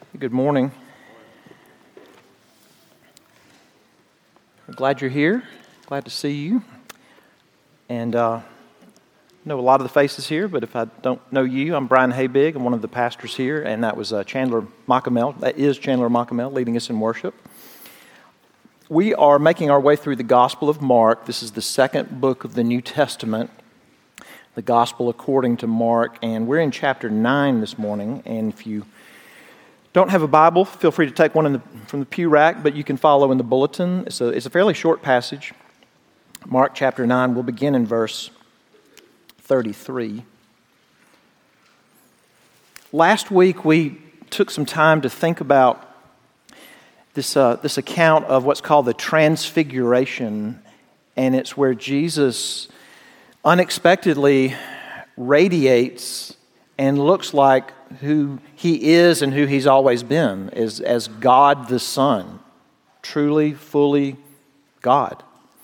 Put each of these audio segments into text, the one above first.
Good morning. I'm glad you're here. Glad to see you. And I know a lot of the faces here, but if I don't know you, I'm Brian Habig. I'm one of the pastors here, and that was Chandler Machamel. That is Chandler Machamel leading us in worship. We are making our way through the Gospel of Mark. This is the second book of the New Testament, the Gospel according to Mark, and we're in chapter 9 this morning. And if you don't have a Bible, feel free to take one from the pew rack, but you can follow in the bulletin. It's a fairly short passage. Mark chapter 9, we'll begin in verse 33. Last week we took some time to think about this account of what's called the Transfiguration, and it's where Jesus unexpectedly radiates and looks like who he is and who he's always been, as God the Son, truly, fully God.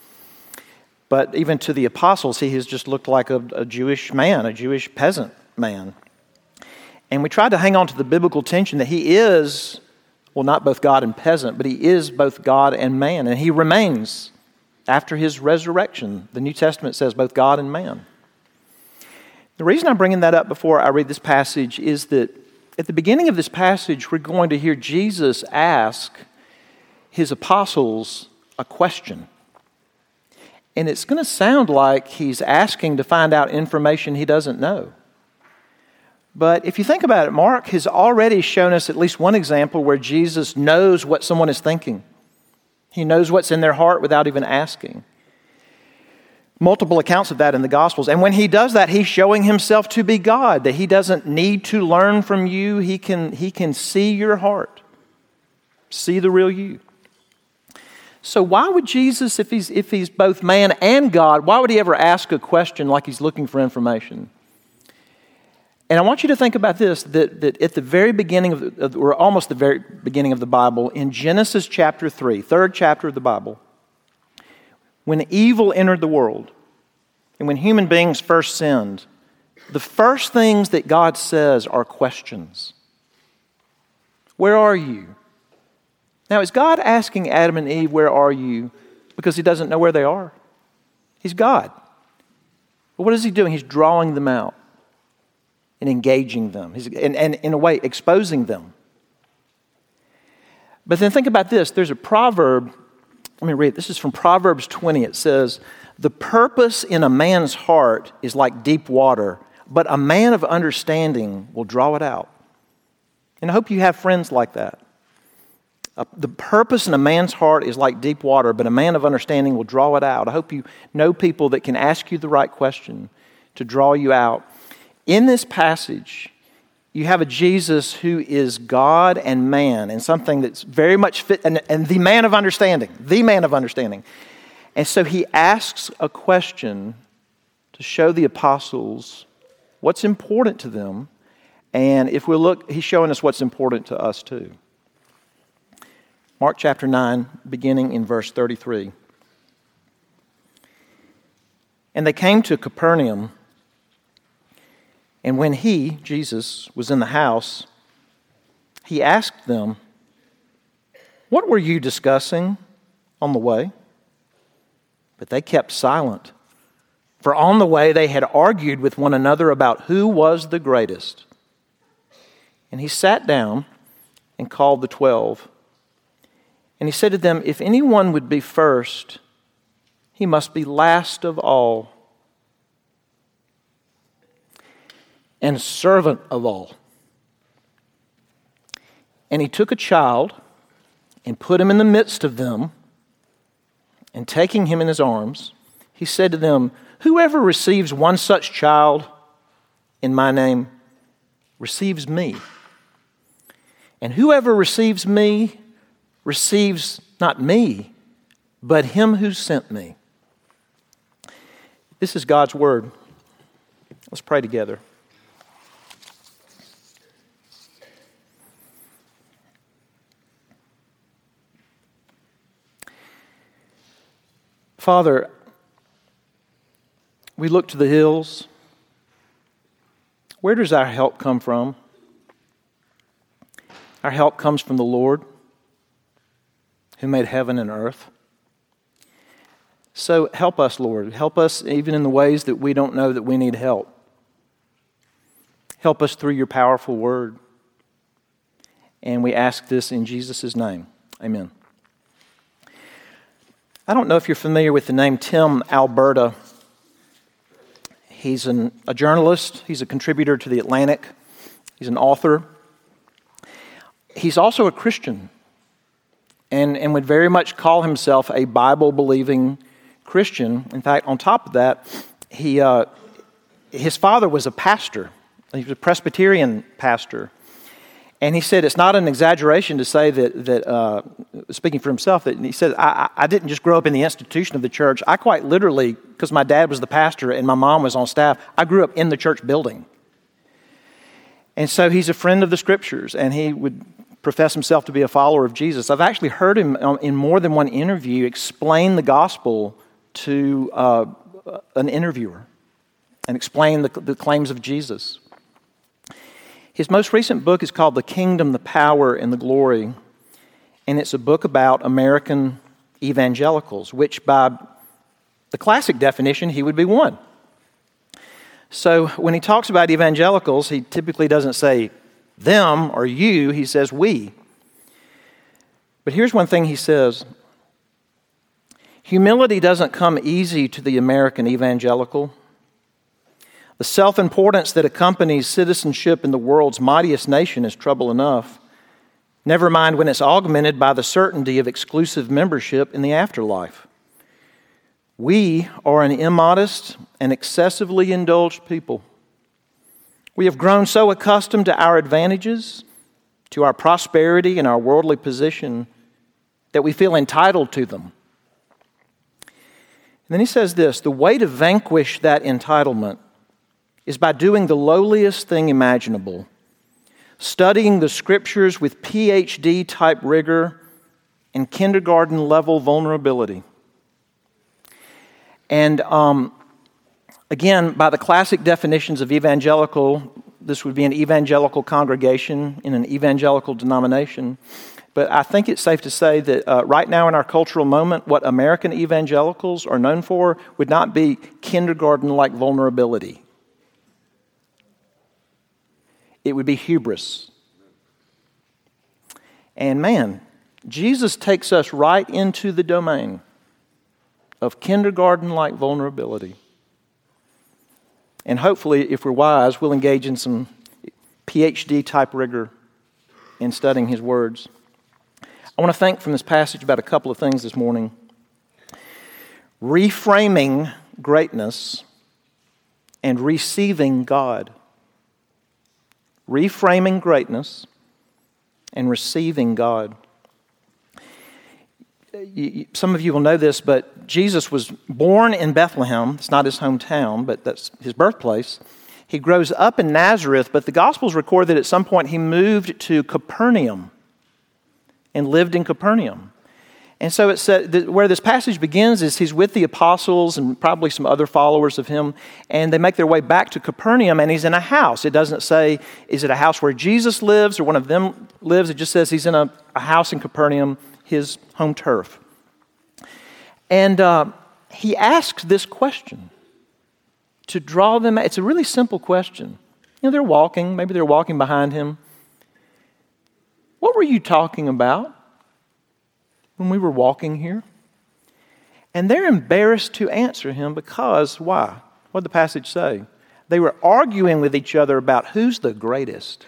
But even to the apostles, he has just looked like a Jewish man, a Jewish peasant man. And we tried to hang on to the biblical tension that he is, well, not both God and peasant, but he is both God and man, and he remains after his resurrection. The New Testament says both God and man. The reason I'm bringing that up before I read this passage is that at the beginning of this passage, we're going to hear Jesus ask his apostles a question. And it's going to sound like he's asking to find out information he doesn't know. But if you think about it, Mark has already shown us at least one example where Jesus knows what someone is thinking. He knows what's in their heart without even asking. Multiple accounts of that in the Gospels. And when he does that, he's showing himself to be God, that he doesn't need to learn from you. He can see your heart, see the real you. So why would Jesus, if he's both man and God, why would he ever ask a question like he's looking for information? And I want you to think about this, that at the very beginning or almost the very beginning of the Bible, in Genesis chapter 3, third chapter of the Bible, when evil entered the world, and when human beings first sinned, the first things that God says are questions. Where are you? Now, is God asking Adam and Eve, where are you? Because he doesn't know where they are. He's God. But what is he doing? He's drawing them out and engaging them. And in a way, exposing them. But then think about this. There's a proverb. Let me read. This is from Proverbs 20. It says, "The purpose in a man's heart is like deep water, but a man of understanding will draw it out." And I hope you have friends like that. The purpose in a man's heart is like deep water, but a man of understanding will draw it out. I hope you know people that can ask you the right question to draw you out. In this passage, you have a Jesus who is God and man, and something that's very much fit, and the man of understanding, And so he asks a question to show the apostles what's important to them, and if we look, he's showing us what's important to us too. Mark chapter 9, beginning in verse 33. "And they came to Capernaum, and when he, Jesus, was in the house, he asked them, 'What were you discussing on the way?' But they kept silent, for on the way they had argued with one another about who was the greatest. And he sat down and called the 12. And he said to them, 'If anyone would be first, he must be last of all and servant of all.' And he took a child and put him in the midst of them, and taking him in his arms, he said to them, 'Whoever receives one such child in my name receives me. And whoever receives me receives not me, but him who sent me.'" This is God's word. Let's pray together. Father, we look to the hills. Where does our help come from? Our help comes from the Lord, who made heaven and earth. So help us, Lord. Help us even in the ways that we don't know that we need help. Help us through your powerful word. And we ask this in Jesus' name. Amen. I don't know if you're familiar with the name Tim Alberta. He's a journalist. He's a contributor to The Atlantic. He's an author. He's also a Christian and would very much call himself a Bible-believing Christian. In fact, on top of that, his father was a pastor. He was a Presbyterian pastor. And he said it's not an exaggeration to say that speaking for himself, that he said, I didn't just grow up in the institution of the church. I quite literally, because my dad was the pastor and my mom was on staff, I grew up in the church building. And so he's a friend of the Scriptures, and he would profess himself to be a follower of Jesus. I've actually heard him in more than one interview explain the gospel to an interviewer and explain the claims of Jesus. His most recent book is called The Kingdom, the Power, and the Glory, and it's a book about American evangelicals, which by the classic definition, he would be one. So when he talks about evangelicals, he typically doesn't say them or you, he says we. But here's one thing he says. Humility doesn't come easy to the American evangelical. The self-importance that accompanies citizenship in the world's mightiest nation is trouble enough. Never mind when it's augmented by the certainty of exclusive membership in the afterlife. We are an immodest and excessively indulged people. We have grown so accustomed to our advantages, to our prosperity and our worldly position, that we feel entitled to them. And then he says this, the way to vanquish that entitlement is by doing the lowliest thing imaginable, studying the Scriptures with PhD-type rigor and kindergarten-level vulnerability. And again, by the classic definitions of evangelical, this would be an evangelical congregation in an evangelical denomination. But I think it's safe to say that right now in our cultural moment, what American evangelicals are known for would not be kindergarten-like vulnerability. It would be hubris. And man, Jesus takes us right into the domain of kindergarten-like vulnerability. And hopefully, if we're wise, we'll engage in some PhD-type rigor in studying his words. I want to think from this passage about a couple of things this morning. Reframing greatness and receiving God. Reframing greatness and receiving God. Some of you will know this, but Jesus was born in Bethlehem. It's not his hometown, but that's his birthplace. He grows up in Nazareth, but the Gospels record that at some point he moved to Capernaum and lived in Capernaum. And so it said that where this passage begins is he's with the apostles and probably some other followers of him, and they make their way back to Capernaum, and he's in a house. It doesn't say, is it a house where Jesus lives or one of them lives? It just says he's in a house in Capernaum, his home turf. And he asks this question to draw them. It's a really simple question. You know, they're walking. Maybe they're walking behind him. What were you talking about when we were walking here? And they're embarrassed to answer him because, why? What did the passage say? They were arguing with each other about who's the greatest.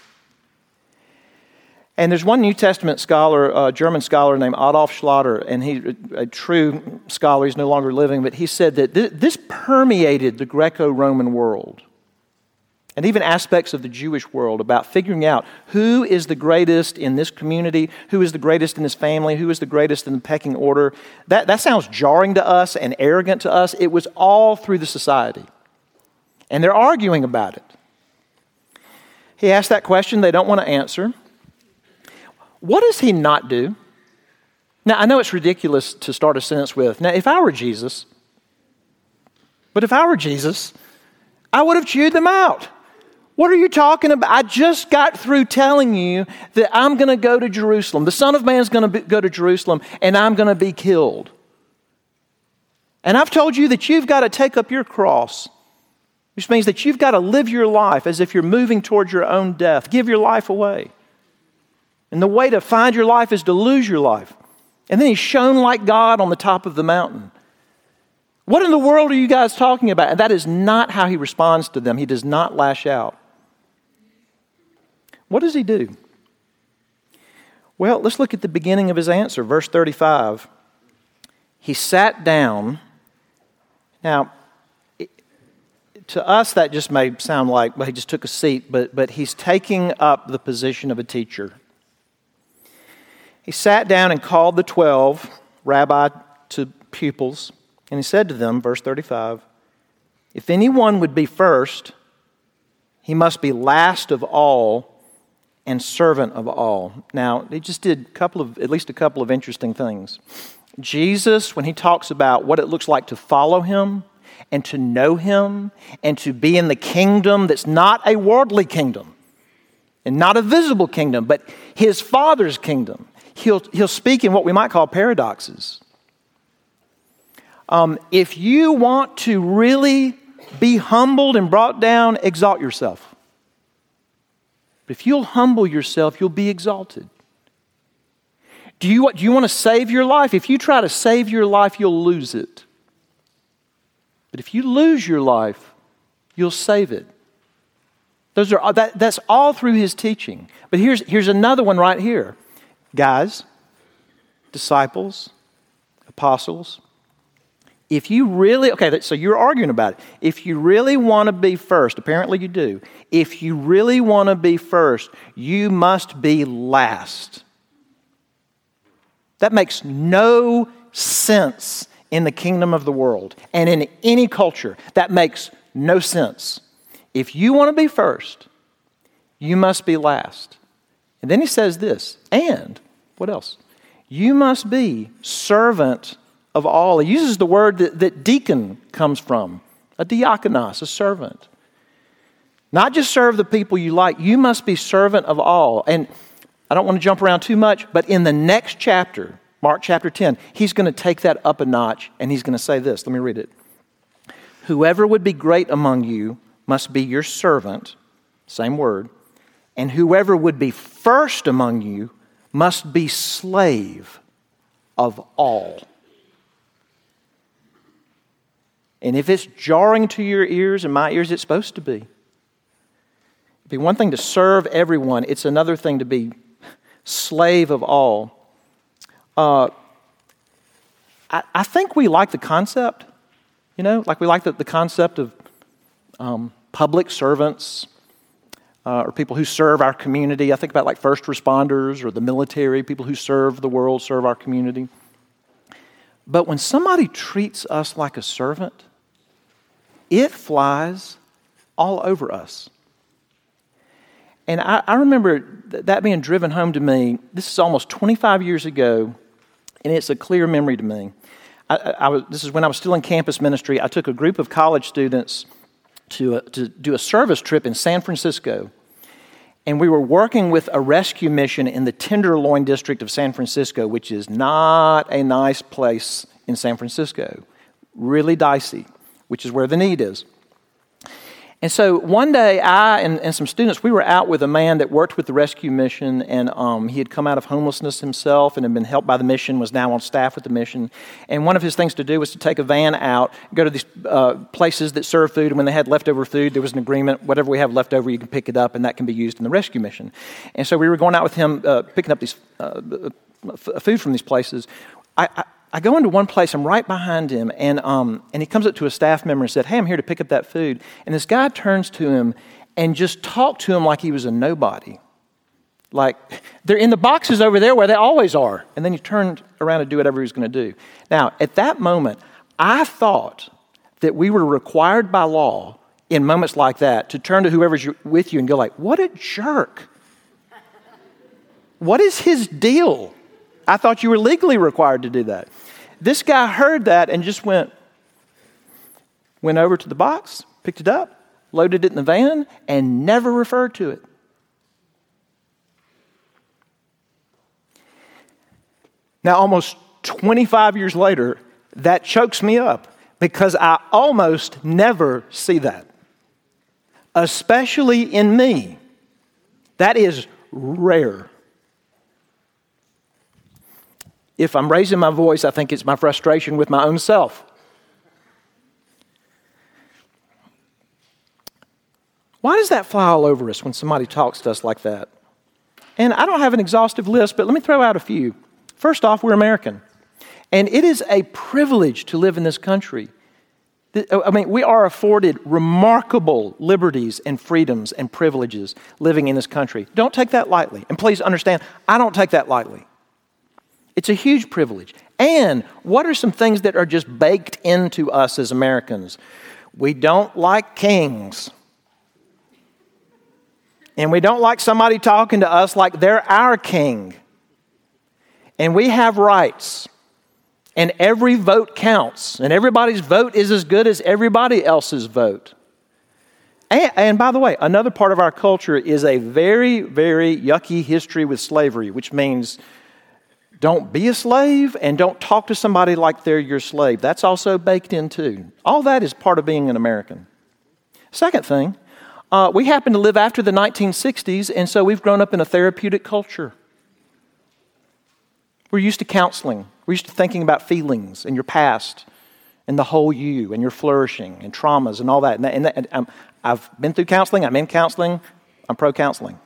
And there's one New Testament scholar, a German scholar named Adolf Schlatter, and he's a true scholar, he's no longer living, but he said that this permeated the Greco-Roman world and even aspects of the Jewish world about figuring out who is the greatest in this community, who is the greatest in this family, who is the greatest in the pecking order. That sounds jarring to us and arrogant to us. It was all through the society. And they're arguing about it. He asked that question, they don't want to answer. What does he not do? Now, I know it's ridiculous to start a sentence with, now, if I were Jesus, I would have chewed them out. What are you talking about? I just got through telling you that I'm going to go to Jerusalem. The Son of Man is going to go to Jerusalem, and I'm going to be killed. And I've told you that you've got to take up your cross, which means that you've got to live your life as if you're moving towards your own death. Give your life away. And the way to find your life is to lose your life. And then he's shown like God on the top of the mountain. What in the world are you guys talking about? And that is not how he responds to them. He does not lash out. What does he do? Well, let's look at the beginning of his answer, verse 35. He sat down. Now, to us that just may sound like, well, he just took a seat, but he's taking up the position of a teacher. He sat down and called the 12, rabbi to pupils, and he said to them, verse 35, if anyone would be first, he must be last of all and servant of all. Now, he just did at least a couple of interesting things. Jesus, when he talks about what it looks like to follow him and to know him and to be in the kingdom that's not a worldly kingdom and not a visible kingdom, but his Father's kingdom, he'll speak in what we might call paradoxes. If you want to really be humbled and brought down, exalt yourself. But if you'll humble yourself, you'll be exalted. Do you want to save your life? If you try to save your life, you'll lose it. But if you lose your life, you'll save it. That's all through his teaching. But here's another one right here. Guys, disciples, apostles, if you really, so you're arguing about it. If you really want to be first, apparently you do. If you really want to be first, you must be last. That makes no sense in the kingdom of the world and in any culture. That makes no sense. If you want to be first, you must be last. And then he says this, and what else? You must be servant of all. He uses the word that deacon comes from, a diakonos, a servant. Not just serve the people you like, you must be servant of all. And I don't want to jump around too much, but in the next chapter, Mark chapter 10, he's going to take that up a notch and he's going to say this. Let me read it. Whoever would be great among you must be your servant, same word, and whoever would be first among you must be slave of all. And if it's jarring to your ears and my ears, it's supposed to be. It'd be one thing to serve everyone. It's another thing to be slave of all. I think we like the concept, like we like the concept of public servants or people who serve our community. I think about like first responders or the military, people who serve the world, serve our community. But when somebody treats us like a servant, it flies all over us. And I remember that being driven home to me. This is almost 25 years ago, and it's a clear memory to me. This is when I was still in campus ministry. I took a group of college students to do a service trip in San Francisco. And we were working with a rescue mission in the Tenderloin district of San Francisco, which is not a nice place in San Francisco. Really dicey, which is where the need is. And so one day, I and some students, we were out with a man that worked with the rescue mission, and he had come out of homelessness himself and had been helped by the mission, was now on staff with the mission. And one of his things to do was to take a van out, go to these places that serve food, and when they had leftover food, there was an agreement, whatever we have left over, you can pick it up, and that can be used in the rescue mission. And so we were going out with him, picking up these food from these places. I go into one place, I'm right behind him, and he comes up to a staff member and said, "Hey, I'm here to pick up that food." And this guy turns to him and just talked to him like he was a nobody. Like, they're in the boxes over there where they always are. And then he turned around to do whatever he was going to do. Now, at that moment, I thought that we were required by law in moments like that to turn to whoever's with you and go like, "What a jerk. What is his deal? I thought you were legally required to do that." This guy heard that and just went over to the box, picked it up, loaded it in the van, and never referred to it. Now, almost 25 years later, that chokes me up because I almost never see that, especially in me. That is rare. If I'm raising my voice, I think it's my frustration with my own self. Why does that fly all over us when somebody talks to us like that? And I don't have an exhaustive list, but let me throw out a few. First off, we're American. And it is a privilege to live in this country. I mean, we are afforded remarkable liberties and freedoms and privileges living in this country. Don't take that lightly. And please understand, I don't take that lightly. It's a huge privilege. And what are some things that are just baked into us as Americans? We don't like kings. And we don't like somebody talking to us like they're our king. And we have rights. And every vote counts. And everybody's vote is as good as everybody else's vote. And by the way, another part of our culture is a very, very yucky history with slavery, which means don't be a slave and don't talk to somebody like they're your slave. That's also baked in too. All that is part of being an American. Second thing, we happen to live after the 1960s, and so we've grown up in a therapeutic culture. We're used to counseling. We're used to thinking about feelings and your past and the whole you and your flourishing and traumas and all that. And I've been through counseling. I'm in counseling. I'm pro-counseling.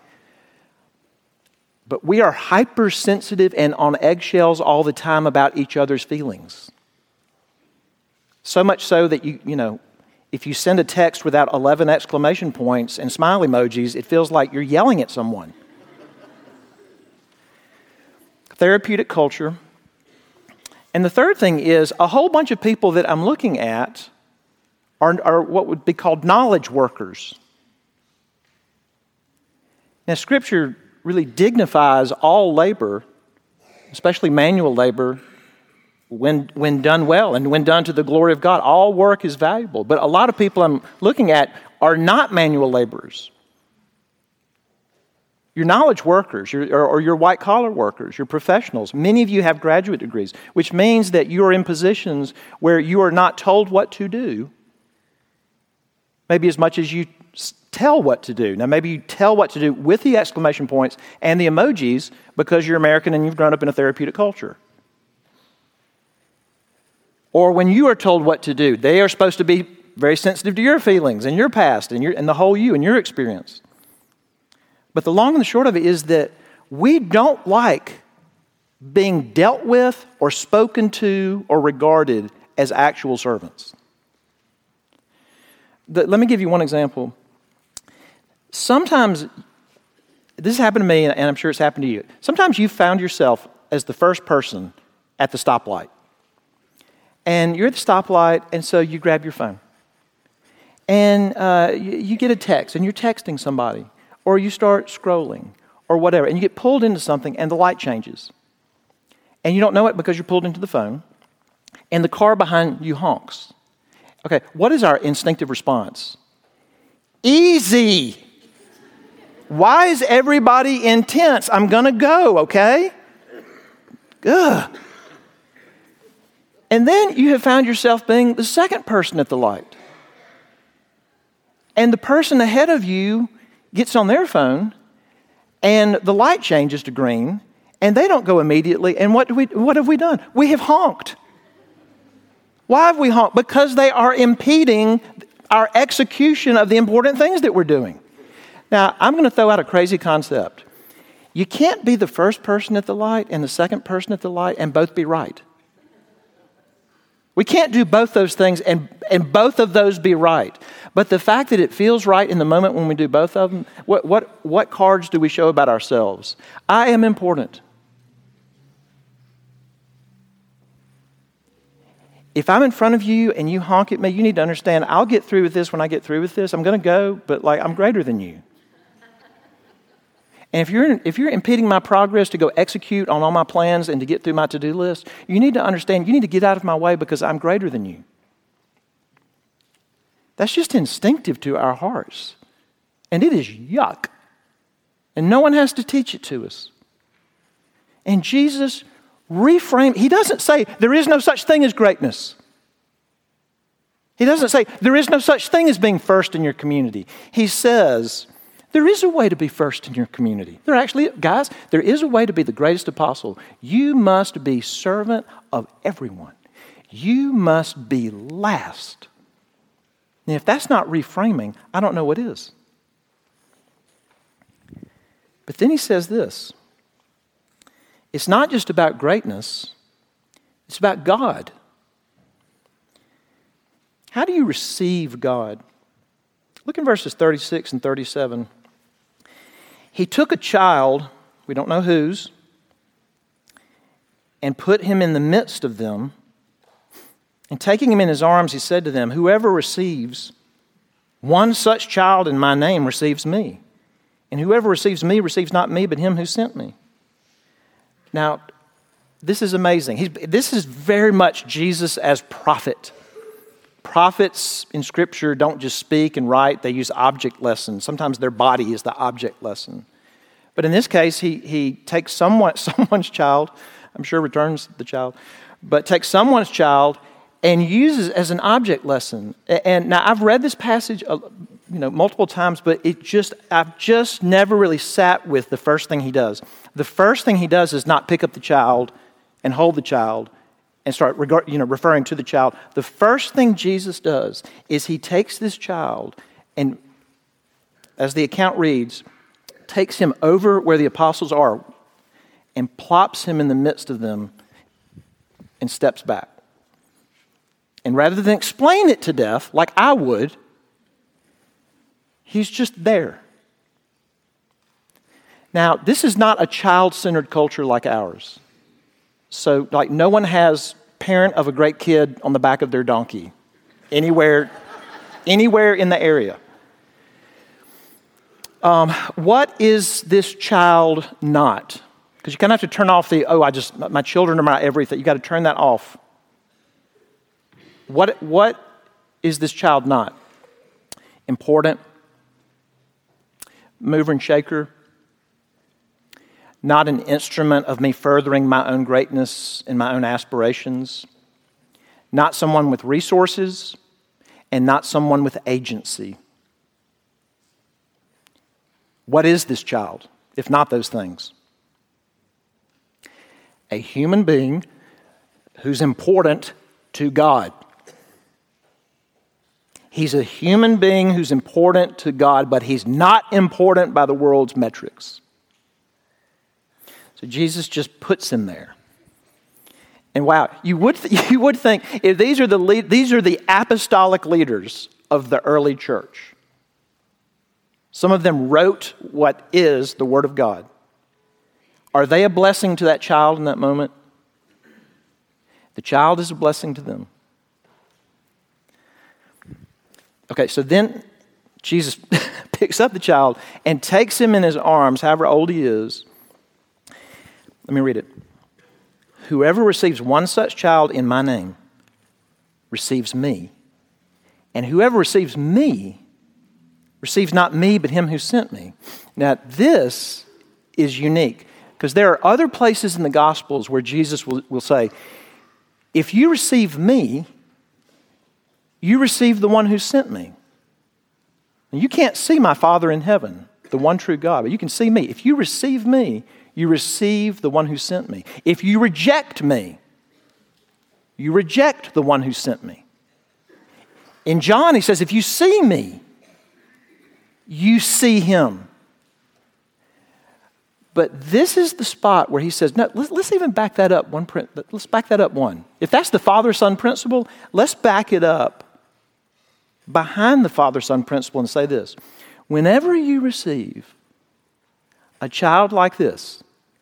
But we are hypersensitive and on eggshells all the time about each other's feelings. So much so that, you know, if you send a text without 11 exclamation points and smile emojis, it feels like you're yelling at someone. Therapeutic culture. And the third thing is a whole bunch of people that I'm looking at are what would be called knowledge workers. Now, Scripture really dignifies all labor, especially manual labor, when done well and when done to the glory of God. All work is valuable. But a lot of people I'm looking at are not manual laborers. You're knowledge workers, or you're white-collar workers, you're professionals. Many of you have graduate degrees, which means that you are in positions where you are not told what to do, maybe as much as you tell what to do. Now, maybe you tell what to do with the exclamation points and the emojis because you're American and you've grown up in a therapeutic culture. Or when you are told what to do, they are supposed to be very sensitive to your feelings and your past and the whole you and your experience. But the long and the short of it is that we don't like being dealt with or spoken to or regarded as actual servants. Let me give you one example. Sometimes, this has happened to me, and I'm sure it's happened to you. Sometimes you found yourself as the first person at the stoplight. And you're at the stoplight, and so you grab your phone. And you get a text, and you're texting somebody. Or you start scrolling, or whatever, and you get pulled into something, and the light changes. And you don't know it because you're pulled into the phone, and the car behind you honks. Okay, what is our instinctive response? Easy! Why is everybody intense? I'm going to go, okay? Ugh. And then you have found yourself being the second person at the light. And the person ahead of you gets on their phone, and the light changes to green, and they don't go immediately. And what have we done? We have honked. Why have we honked? Because they are impeding our execution of the important things that we're doing. Now, I'm going to throw out a crazy concept. You can't be the first person at the light and the second person at the light and both be right. We can't do both those things and both of those be right. But the fact that it feels right in the moment when we do both of them, what cards do we show about ourselves? I am important. If I'm in front of you and you honk at me, you need to understand I'll get through with this when I get through with this. I'm going to go, but I'm greater than you. And if you're impeding my progress to go execute on all my plans and to get through my to-do list, you need to understand, you need to get out of my way because I'm greater than you. That's just instinctive to our hearts. And it is yuck. And no one has to teach it to us. And Jesus reframed, he doesn't say there is no such thing as greatness. He doesn't say there is no such thing as being first in your community. He says there is a way to be first in your community. There is a way to be the greatest apostle. You must be servant of everyone. You must be last. And if that's not reframing, I don't know what is. But then he says this. It's not just about greatness. It's about God. How do you receive God? Look in verses 36 and 37. He took a child, we don't know whose, and put him in the midst of them. And taking him in his arms, he said to them, whoever receives one such child in my name receives me. And whoever receives me receives not me, but him who sent me. Now, this is amazing. This is very much Jesus as prophet. Prophets in Scripture don't just speak and write, they use object lessons. Sometimes their body is the object lesson. But in this case, he takes someone's child, I'm sure returns the child, but takes someone's child and uses as an object lesson. And now I've read this passage multiple times, but I've just never really sat with the first thing he does. The first thing he does is not pick up the child and hold the child and start referring to the child. The first thing Jesus does is he takes this child and, as the account reads, takes him over where the apostles are and plops him in the midst of them and steps back. And rather than explain it to death like I would, he's just there. Now, this is not a child-centered culture like ours. So, no one has parent of a great kid on the back of their donkey anywhere in the area. What is this child not? Because you kind of have to turn off my children are my everything. You got to turn that off. What is this child not? Important, mover and shaker, not an instrument of me furthering my own greatness and my own aspirations, not someone with resources, and not someone with agency. What is this child, if not those things? A human being who's important to God. He's a human being who's important to God, but he's not important by the world's metrics. So Jesus just puts him there. And wow, you would think if these are the apostolic leaders of the early church. Some of them wrote what is the Word of God. Are they a blessing to that child in that moment? The child is a blessing to them. Okay, so then Jesus picks up the child and takes him in his arms, however old he is. Let me read it. Whoever receives one such child in my name receives me. And whoever receives me receives not me, but him who sent me. Now, this is unique because there are other places in the Gospels where Jesus will say, if you receive me, you receive the one who sent me. And you can't see my Father in heaven, the one true God, but you can see me. If you receive me, you receive the one who sent me. If you reject me, you reject the one who sent me. In John, he says, if you see me, you see him. But this is the spot where he says, no, let's even back that up one. Let's back that up one. If that's the Father-Son principle, let's back it up behind the Father-Son principle and say this. Whenever you receive a child like this,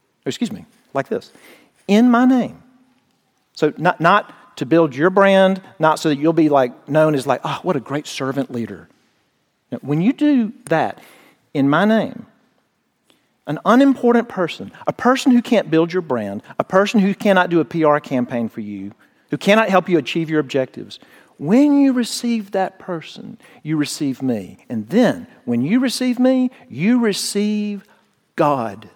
in my name. So not to build your brand, not so that you'll be known as oh, what a great servant leader. Now, when you do that in my name, an unimportant person, a person who can't build your brand, a person who cannot do a PR campaign for you, who cannot help you achieve your objectives, When you receive that person, you receive me. And then, when you receive me, you receive God.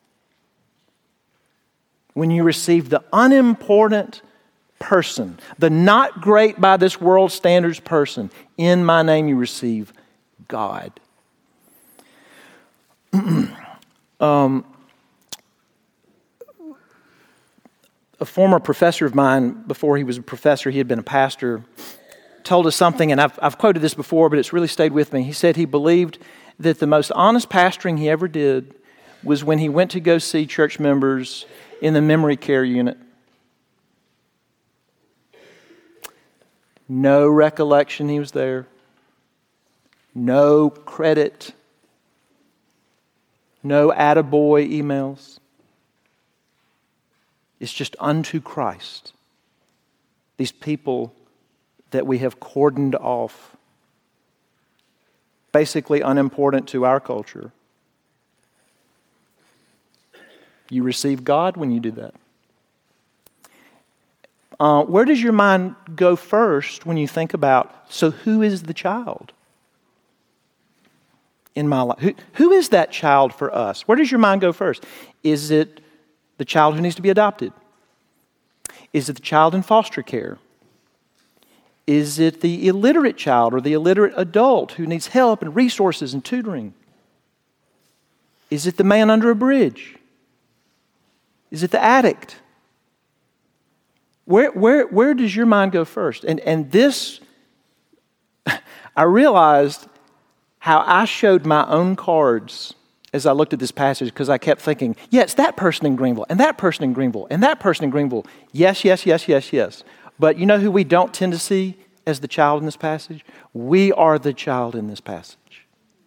When you receive the unimportant person, the not great by this world's standards person, in my name you receive God. A former professor of mine, before he was a professor, he had been a pastor, told us something, and I've quoted this before, but it's really stayed with me. He said he believed that the most honest pastoring he ever did was when he went to go see church members in the memory care unit. No recollection he was there. No credit. No attaboy emails. It's just unto Christ. These people that we have cordoned off, basically unimportant to our culture. You receive God when you do that. Where does your mind go first when you think about, so who is the child in my life? Who is that child for us? Where does your mind go first? Is it the child who needs to be adopted? Is it the child in foster care? Is it the illiterate child or the illiterate adult who needs help and resources and tutoring? Is it the man under a bridge? Is it the addict? Where does your mind go first? And this, I realized how I showed my own cards as I looked at this passage, because I kept thinking, yeah, it's that person in Greenville, and that person in Greenville, and that person in Greenville. Yes, yes, yes, yes, yes. But you know who we don't tend to see as the child in this passage? We are the child in this passage.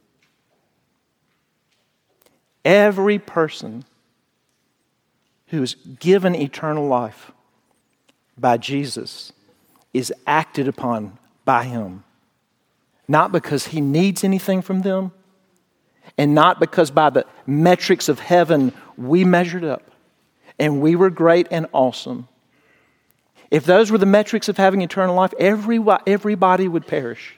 Every person who is given eternal life by Jesus is acted upon by Him. Not because He needs anything from them, and not because by the metrics of heaven we measured up and we were great and awesome. If those were the metrics of having eternal life, everybody would perish.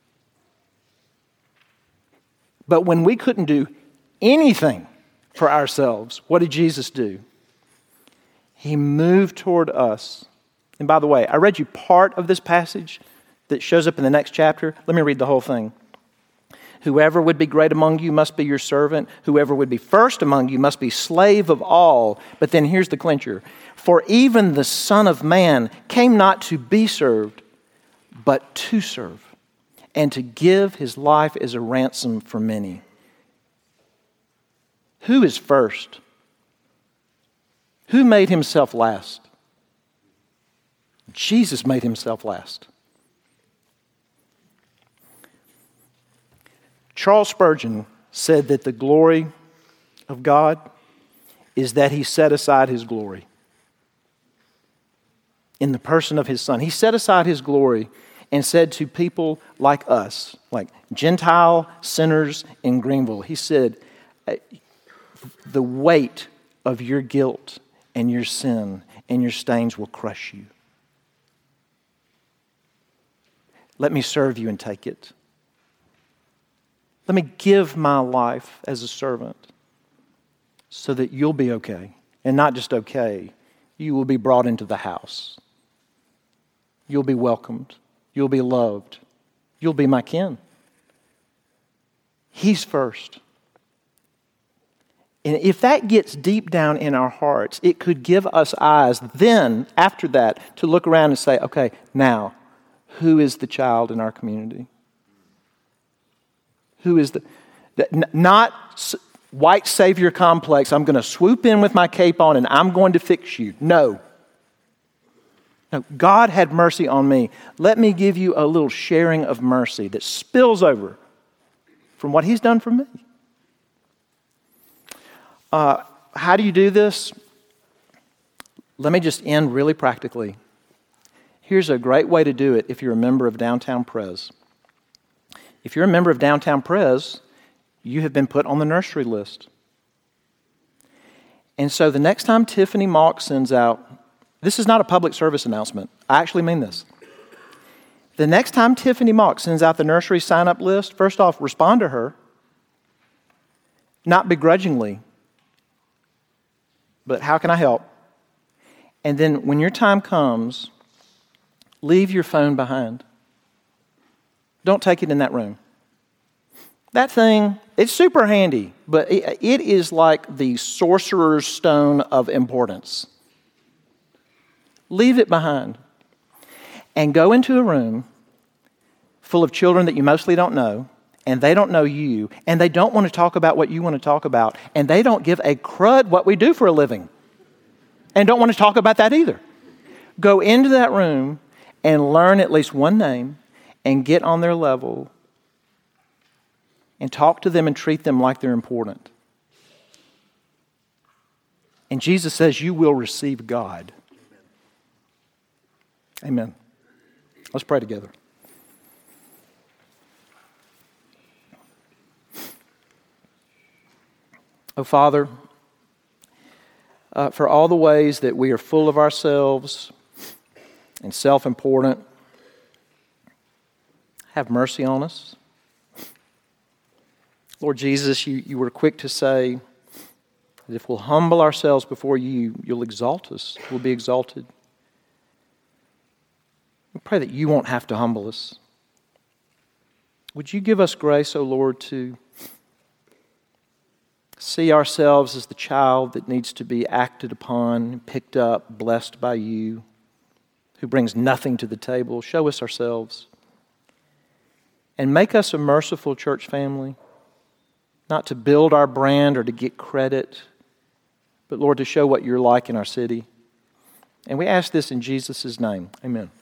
But when we couldn't do anything for ourselves, what did Jesus do? He moved toward us. And by the way, I read you part of this passage that shows up in the next chapter. Let me read the whole thing. Whoever would be great among you must be your servant. Whoever would be first among you must be slave of all. But then here's the clincher. For even the Son of Man came not to be served, but to serve, and to give His life as a ransom for many. Who is first? Who made Himself last? Jesus made Himself last. Charles Spurgeon said that the glory of God is that He set aside His glory in the person of His Son. He set aside His glory and said to people like us, like Gentile sinners in Greenville, He said, the weight of your guilt and your sin and your stains will crush you. Let me serve you and take it. Let me give my life as a servant so that you'll be okay. And not just okay, you will be brought into the house. You'll be welcomed. You'll be loved. You'll be my kin. He's first. And if that gets deep down in our hearts, it could give us eyes then, after that, to look around and say, okay, now, who is the child in our community? Who is not white savior complex, I'm going to swoop in with my cape on and I'm going to fix you. No. No, God had mercy on me. Let me give you a little sharing of mercy that spills over from what He's done for me. How do you do this? Let me just end really practically. Here's a great way to do it if you're a member of Downtown Pres. If you're a member of Downtown Pres, you have been put on the nursery list. And so the next time Tiffany Malk sends out, this is not a public service announcement. I actually mean this. The next time Tiffany Mock sends out the nursery sign-up list, first off, respond to her. Not begrudgingly, but how can I help? And then when your time comes, leave your phone behind. Don't take it in that room. That thing, it's super handy, but it is like the sorcerer's stone of importance. Leave it behind and go into a room full of children that you mostly don't know, and they don't know you, and they don't want to talk about what you want to talk about, and they don't give a crud what we do for a living, and don't want to talk about that either. Go into that room and learn at least one name and get on their level and talk to them and treat them like they're important. And Jesus says you will receive God. Amen. Let's pray together. Oh, Father, for all the ways that we are full of ourselves and self-important, have mercy on us. Lord Jesus, you were quick to say that if we'll humble ourselves before you, you'll exalt us. We'll be exalted. We pray that you won't have to humble us. Would you give us grace, O Lord, to see ourselves as the child that needs to be acted upon, picked up, blessed by you, who brings nothing to the table. Show us ourselves. And make us a merciful church family, not to build our brand or to get credit, but Lord, to show what you're like in our city. And we ask this in Jesus' name. Amen.